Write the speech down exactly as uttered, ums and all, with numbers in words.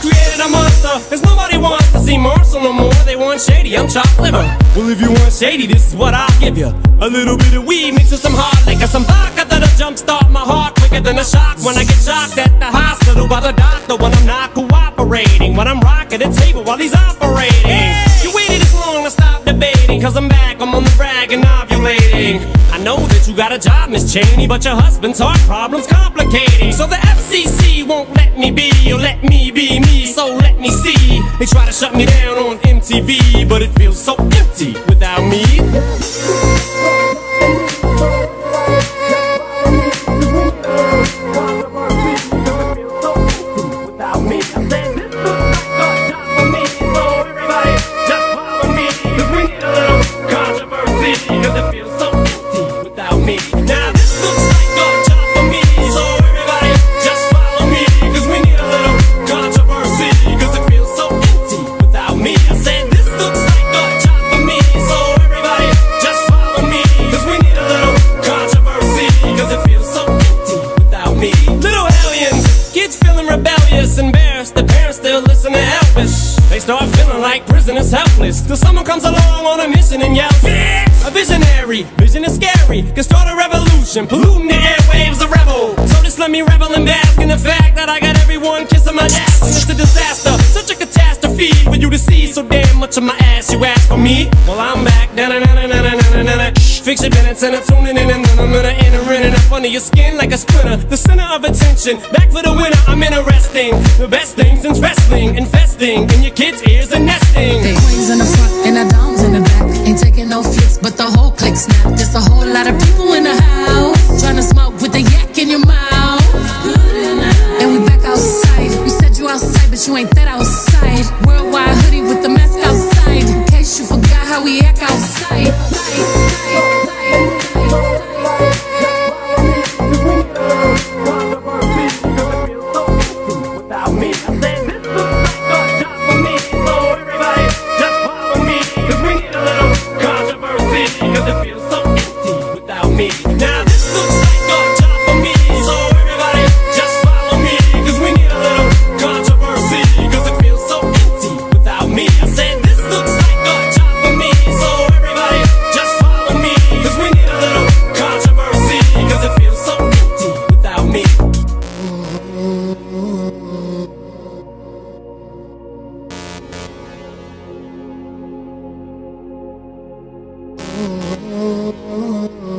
created a monster, cause nobody wants to see Marshall no more. They want shady, I'm chopped liver. Well, if you want shady, this is what I'll give you. A little bit of weed mixed with some hard liquor, some vodka that'll jumpstart my heart quicker than a shock when I get shocked at the hospital by the doctor when I'm not cooperating, when I'm rocking the table while he's operating. Hey! You waited this long to stop debating, cause I'm back, I'm on the rag and ovulating. I know that you got a job, Miss Cheney, but your husband's heart problem's complicating. So the F C C won't let me be, or let me be me, so let me see. They try to shut me down on M T V, but it feels so empty without me. They start feeling like prisoners helpless till someone comes along on a mission and yells, a visionary, vision is scary, can start a revolution, polluting the airwaves, a rebel. So just let me revel and bask in the fact that I got everyone kissing my ass, and it's a disaster, such a catastrophe for you to see so damn much of my ass. You ask for me? Well, I'm back. Fix your minutes and I'm tuning in, and then I'm gonna enter in and up under your skin like a splinter. The center of attention, back for the winner. I'm interesting, the best things in wrestling, investing in your kids' ears and nesting. Hey. Queens in the front and the doms in the back. Ain't taking no flicks, but the whole click snap. There's a whole lot of people in the house trying to smoke with the yak in your mouth. And we back outside. You said you outside, but you ain't that outside. Worldwide hoodie with the mask outside, in case you forgot how we act outside. Oh,